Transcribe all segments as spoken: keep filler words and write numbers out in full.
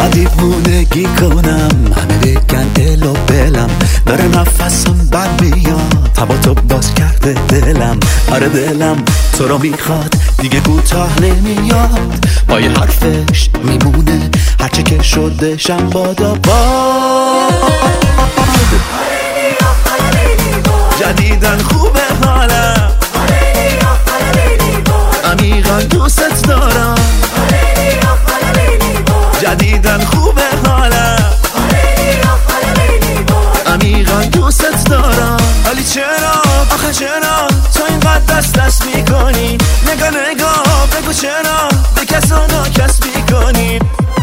انقدر دیوونگی کنم همه بگن ال و بلم، داره نفسم بد میاد هوا تو باز کرده دلم. آره دلم تو رو میخواد دیگه کوتاه نمیاد، با یه حرفش میمونه هرچه که شده شم بادا باد. جدیدن خوبه حالم، عمیقا دوست دارم. جدیدن خوبه حالم، عمیقا دوست دارم. ولی چرا آخه چرا تو اینقدر دست دست میکنی؟ نگاه نگاه بگو چرا به کس و ناکس میکنی؟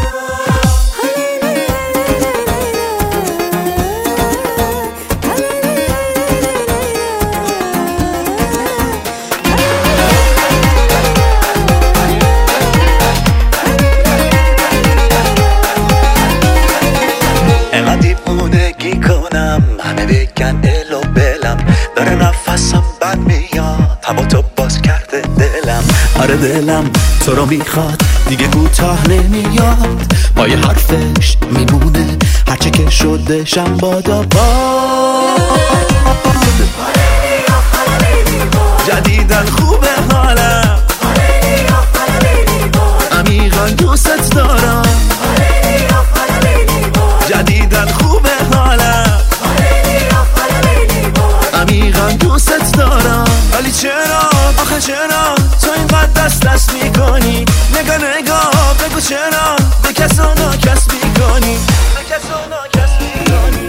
انقدر دیوونگی کنم همه بگن ال و بلم، داره نفسم بد میاد هوا تو باز کرده دلم. آره دلم تو رو میخواد دیگه کوتاه نمیاد، با یه حرفش میمونه هرچه که شده شم بادا باد. جدیدن خوبه حالم، عمیقا دوست دارم. جدیدن خوبه حالم، عمیقا دوست دارم. ولی چرا آخه چرا تو اینقدر دست دست میکنی؟ نگاه نگاه بگو چرا به کس و ناکس میکنی؟ به کس و ناکس میکنی؟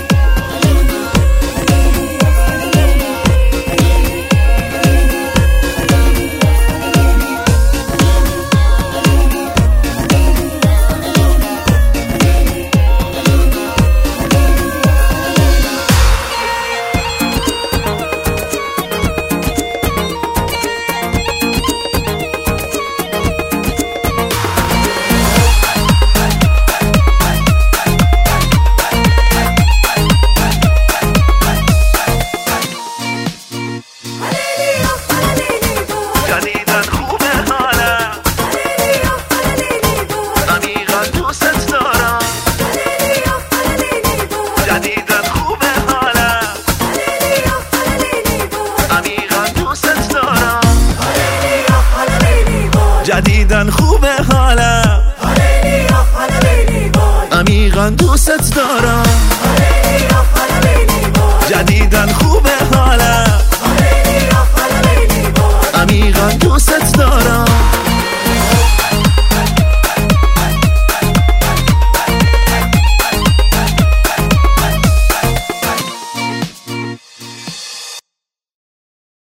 جدیدن خوبه حالم، عمیقا دوست دارم. جدیدن خوبه حالم، عمیقا دوست دارم. جدیدن خوبه حالم، عمیقا دوست دارم. جدیدن خوبه حالم، عمیقا دوست دارم.